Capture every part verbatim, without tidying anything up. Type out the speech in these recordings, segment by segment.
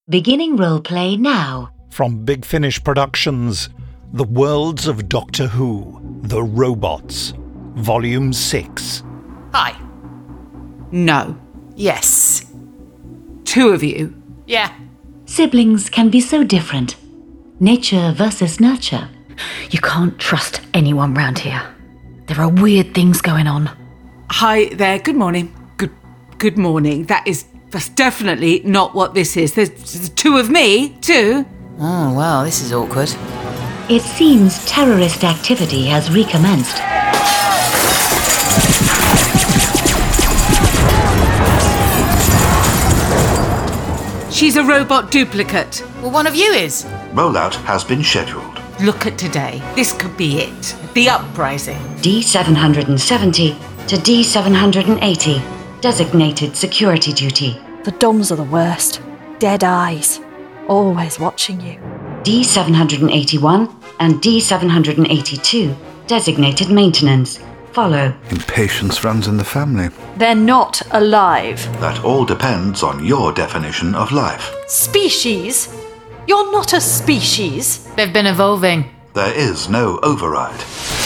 Beginning roleplay now. From Big Finish Productions, The Worlds of Doctor Who, The Robots, Volume six. Hi. No. Yes. Two of you. Yeah. Siblings can be so different. Nature versus nurture. You can't trust anyone round here. There are weird things going on. Hi there, good morning. Good good morning. That is that's definitely not what this is. There's, there's two of me, too. Oh, well, this is awkward. It seems terrorist activity has recommenced. She's a robot duplicate. Well, one of you is. Rollout has been scheduled. Look at today. This could be it. The uprising. D seven seventy to D seven eighty. Designated security duty. The Doms are the worst. Dead eyes. Always watching you. D seven eighty-one and D seven eighty-two. Designated maintenance. Follow. Impatience runs in the family. They're not alive. That all depends on your definition of life. Species? You're not a species. They've been evolving. There is no override.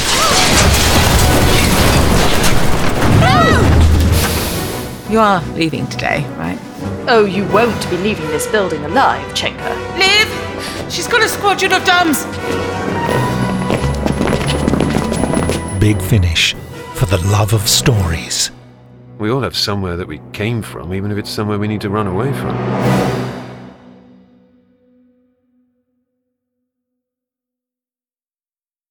You are leaving today, right? Oh, you won't be leaving this building alive, Chenka. Liv! She's got a squadron of Doms! Big Finish, for the love of stories. We all have somewhere that we came from, even if it's somewhere we need to run away from.